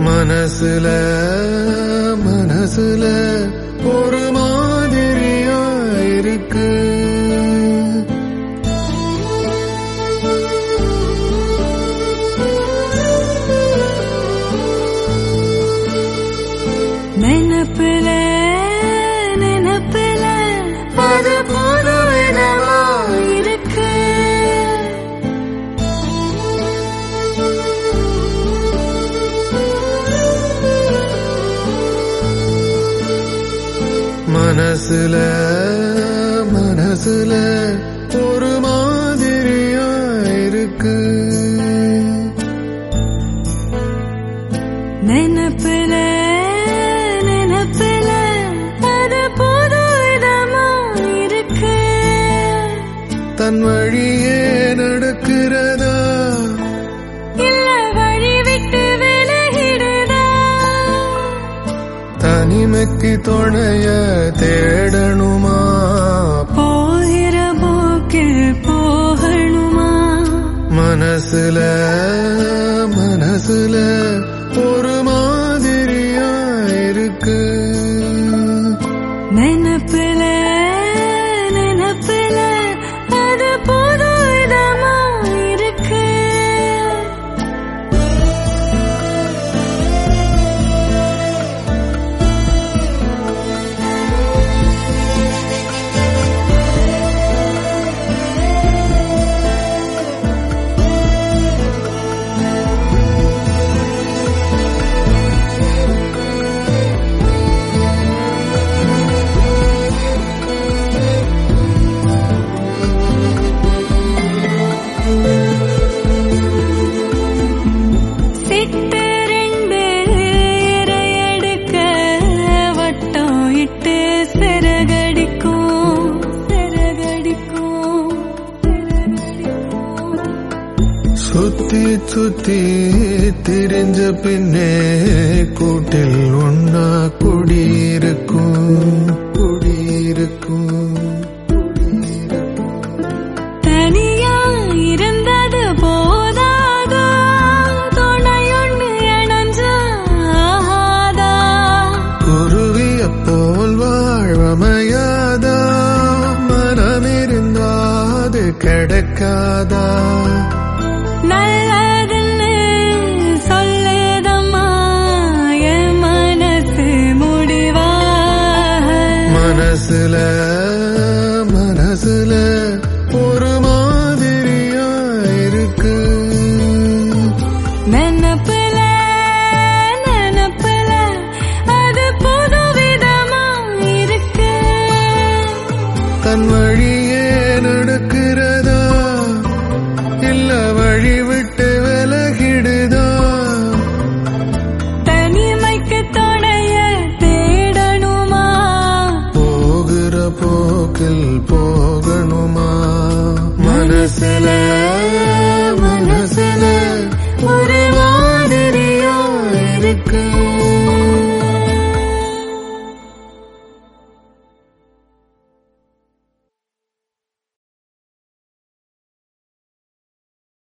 மனசுல மனசுல ஒரு மாதிரியா இருக்கு. நினப்புல நினப்புல அது புதுவிதமா இருக்கு. மனசுல மனசுல ஒரு மாதிரியா இருக்கு. நினப்புல நினப்புல அது புதுவிதமா இருக்கு. தன் வழியே நடக்கிறதா இல்ல வழி விட்டு விலகிடுதா. தனிமைக்கு துணைய தேடணுமா, போகிற போக்கில் போகணுமா. மனசுல மனசுல ஒரு மாதிரியா இருக்கு. நினப்புல நினப்புல அது புதுவிதமா இருக்கு. சிட்டு ரெண்டு இரையெடுக்க வட்டம் இட்டு சிறகடிக்கும் சிறகடிக்கும் சிறகடிக்கும். சுத்தி சுத்தி திரிஞ்ச பின்னே கூட்டில் ஒன்னா குடியிருக்கும் குடியிருக்கும். தனியா இருந்தது போதாதா, துணையொன்னு இணைஞ்சாதா. குருவிய போல் வாழ்வமையாதா, மனமிருந்தாது கிடைக்காதா. நல்லதுன்னு சொல்லுதம்மா என் மனசு முடிவாக. மனசுல மனசுல ஒரு மாதிரியா இருக்கு. நினப்புல நினப்புல அது புதுவிதமா இருக்கு. தன்